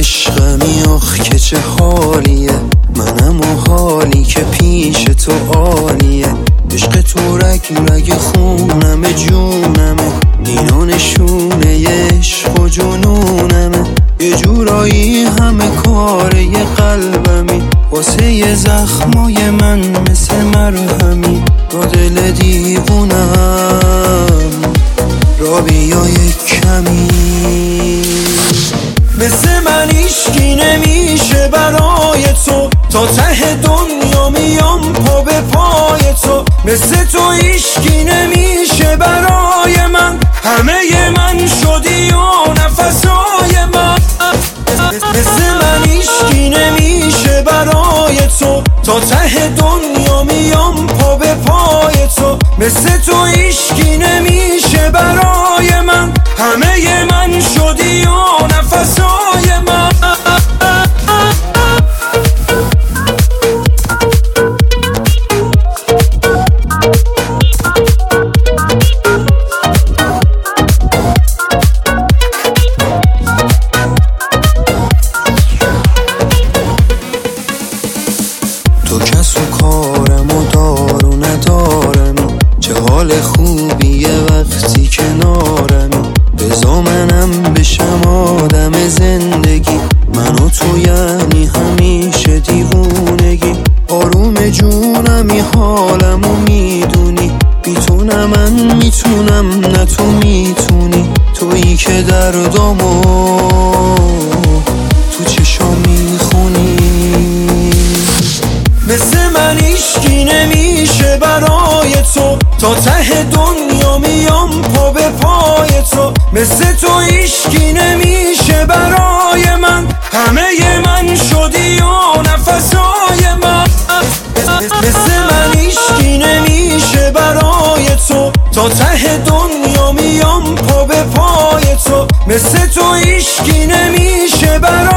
عشقمی آخ که چه حالیه، منم و حالی که پیش تو عالیه. عشق تو رگ رگ خونم جونمه، اینا نشونه عشق و جنونمه. یه جورایی همه کاره ی قلبمی، واسه ی زخمای من مثل مرهمی. با دل دیوونم را بیا یک کمی. مثل من هیچکی نمیشه برای تو، تا ته دنیا میام پا به پای تو. مثل تو هیچکی نمیشه برای من، همه من شدی و نفسای من. مثل من هیچکی نمیشه برای تو، تا ته دنیا میام پا به پای تو. مثل تو هیچکی نمیشه برای من، همه من شدی و نفسای من. تو کس و کارم و دار و ندارمی، چه حال خوبیه وقتی کنارمی. بزا منم بشم آدم زندگی، من و تو یعنی همیشه دیوونگی. آروم جونمی حالمو میدونی، میتونم من میتونم نه تو میتونی. تویی که دردامو تو چشام میخونی. مثل من هیچکی نمیشه برای تو، تا ته دنیا میام پا به پای تو. مثل تو هیچکی نمیشه برای من، همه من شدی و نفسای من. مثل من هیچکی نمیشه برای تو، تا ته دنیا میام پا به پای تو. مثل تو هیچکی نمیشه برای